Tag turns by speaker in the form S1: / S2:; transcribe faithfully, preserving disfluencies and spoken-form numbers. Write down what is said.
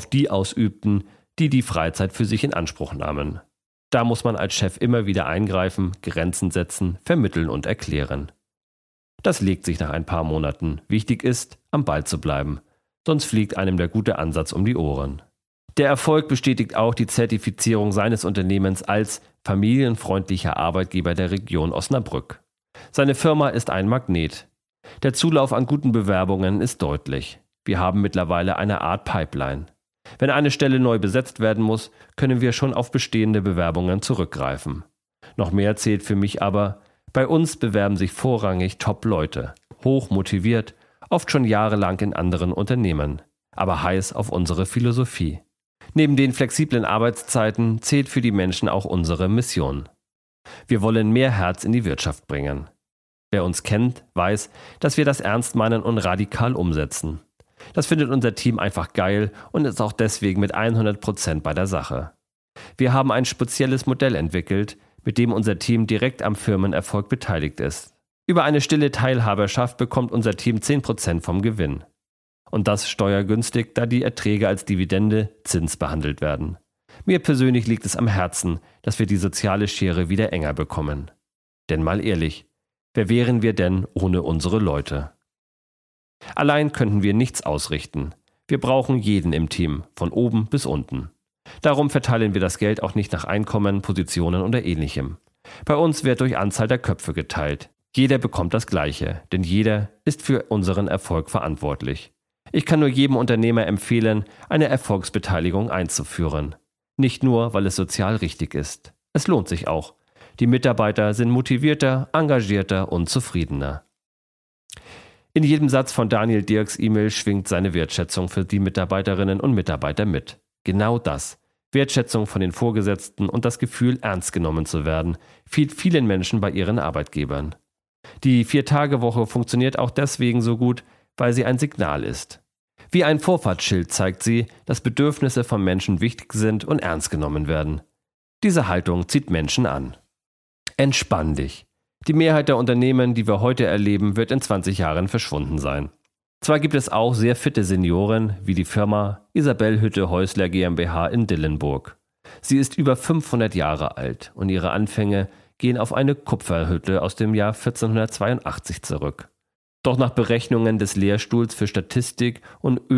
S1: auf die ausübten, die die Freizeit für sich in Anspruch nahmen. Da muss man als Chef immer wieder eingreifen, Grenzen setzen, vermitteln und erklären. Das legt sich nach ein paar Monaten. Wichtig ist, am Ball zu bleiben, sonst fliegt einem der gute Ansatz um die Ohren. Der Erfolg bestätigt auch die Zertifizierung seines Unternehmens als familienfreundlicher Arbeitgeber der Region Osnabrück. Seine Firma ist ein Magnet. Der Zulauf an guten Bewerbungen ist deutlich. Wir haben mittlerweile eine Art Pipeline. Wenn eine Stelle neu besetzt werden muss, können wir schon auf bestehende Bewerbungen zurückgreifen. Noch mehr zählt für mich aber, bei uns bewerben sich vorrangig Top-Leute, hoch motiviert, oft schon jahrelang in anderen Unternehmen, aber heiß auf unsere Philosophie. Neben den flexiblen Arbeitszeiten zählt für die Menschen auch unsere Mission. Wir wollen mehr Herz in die Wirtschaft bringen. Wer uns kennt, weiß, dass wir das ernst meinen und radikal umsetzen. Das findet unser Team einfach geil und ist auch deswegen mit hundert Prozent bei der Sache. Wir haben ein spezielles Modell entwickelt, mit dem unser Team direkt am Firmenerfolg beteiligt ist. Über eine stille Teilhaberschaft bekommt unser Team zehn Prozent vom Gewinn. Und das steuergünstig, da die Erträge als Dividende, Zins behandelt werden. Mir persönlich liegt es am Herzen, dass wir die soziale Schere wieder enger bekommen. Denn mal ehrlich, wer wären wir denn ohne unsere Leute? Allein könnten wir nichts ausrichten. Wir brauchen jeden im Team, von oben bis unten. Darum verteilen wir das Geld auch nicht nach Einkommen, Positionen oder Ähnlichem. Bei uns wird durch Anzahl der Köpfe geteilt. Jeder bekommt das Gleiche, denn jeder ist für unseren Erfolg verantwortlich. Ich kann nur jedem Unternehmer empfehlen, eine Erfolgsbeteiligung einzuführen. Nicht nur, weil es sozial richtig ist. Es lohnt sich auch. Die Mitarbeiter sind motivierter, engagierter und zufriedener. In jedem Satz von Daniel Dirks E-Mail schwingt seine Wertschätzung für die Mitarbeiterinnen und Mitarbeiter mit. Genau das. Wertschätzung von den Vorgesetzten und das Gefühl, ernst genommen zu werden, fehlt vielen Menschen bei ihren Arbeitgebern. Die Vier-Tage-Woche funktioniert auch deswegen so gut, weil sie ein Signal ist. Wie ein Vorfahrtsschild zeigt sie, dass Bedürfnisse von Menschen wichtig sind und ernst genommen werden. Diese Haltung zieht Menschen an. Entspann dich. Die Mehrheit der Unternehmen, die wir heute erleben, wird in zwanzig Jahren verschwunden sein. Zwar gibt es auch sehr fitte Senioren, wie die Firma Isabel Hütte Häusler GmbH in Dillenburg. Sie ist über fünfhundert Jahre alt und ihre Anfänge gehen auf eine Kupferhütte aus dem Jahr vierzehnhundertzweiundachtzig zurück. Doch nach Berechnungen des Lehrstuhls für Statistik und